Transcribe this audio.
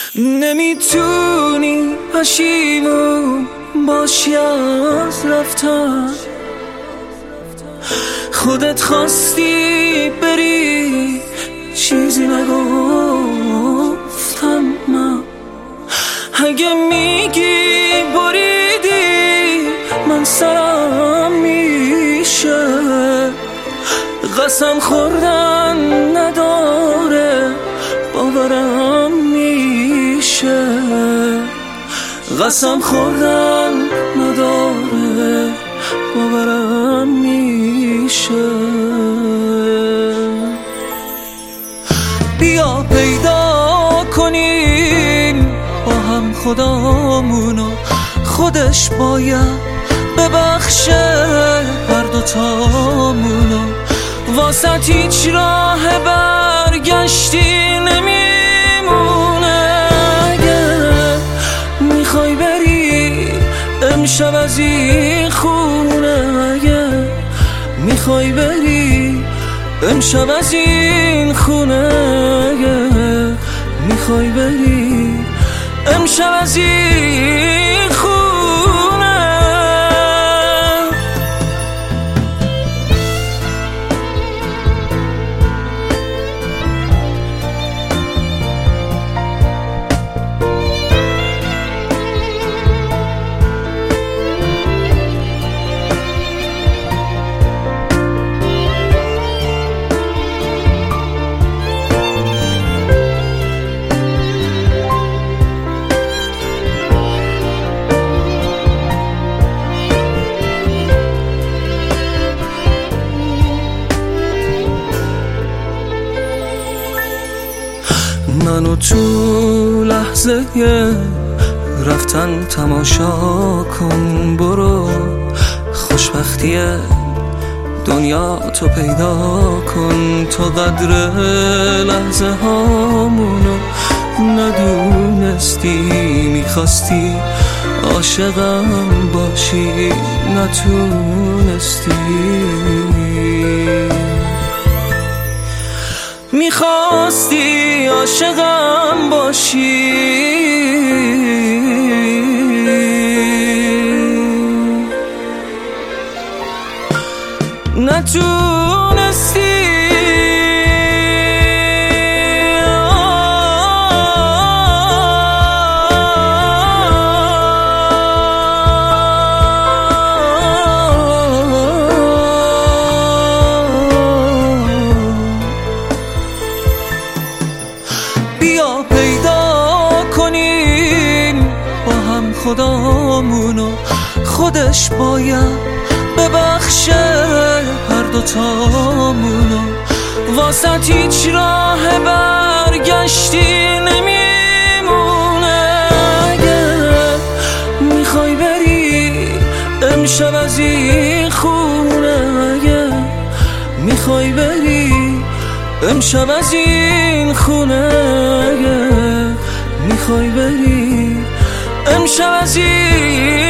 نمیتونی پشیمون باشی از رفتن، خودت خواستی بری چیزی نگفتم من. اگه میگی بریدی من سرم میشه، قسم خوردن نداره باورم میشه، قسم خوردن نداره باورم میشه. بیا پیدا کنیم با هم خدامونو، خودش باید ببخشه هر دوتامونو. واسه هیچ راه برگشتی نمیمونه. اگه میخوای بری امشب از این خونه، اگه میخوای بری امشب از این خونه، اگه میخوای بری امشب از این خونه. منو تو لحظه رفتن تماشا کن، برو خوشبختی دنیا تو پیدا کن. تو قدر لحظه هامونو ندونستی، میخواستی عاشقم باشی نتونستی، میخواستی عاشقم باشی نتونستی. بیا پیدا کنیم با هم خدامونو، خودش باید ببخشه هر دوتامونو. واسه هیچ راه برگشتی نمیمونه. اگه میخوای بری امشب از این خونه، اگه میخوای بری امشب از این خونه، اگه میخوای بری امشب از این